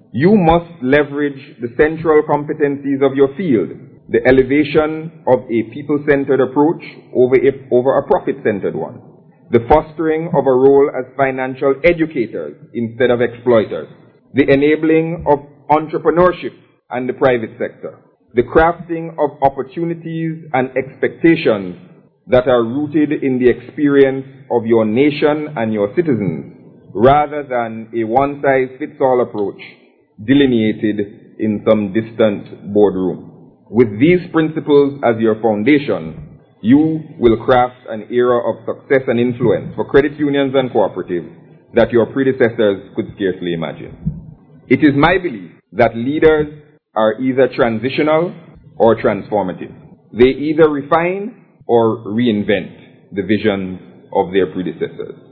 You must leverage the central competencies of your field, the elevation of a people-centered approach over a profit-centered one, the fostering of a role as financial educators instead of exploiters, the enabling of entrepreneurship and the private sector, the crafting of opportunities and expectations that are rooted in the experience of your nation and your citizens, rather than a one-size-fits-all approach delineated in some distant boardroom. With these principles as your foundation, you will craft an era of success and influence for credit unions and cooperatives that your predecessors could scarcely imagine. It is my belief that leaders are either transitional or transformative. They either refine or reinvent the visions of their predecessors.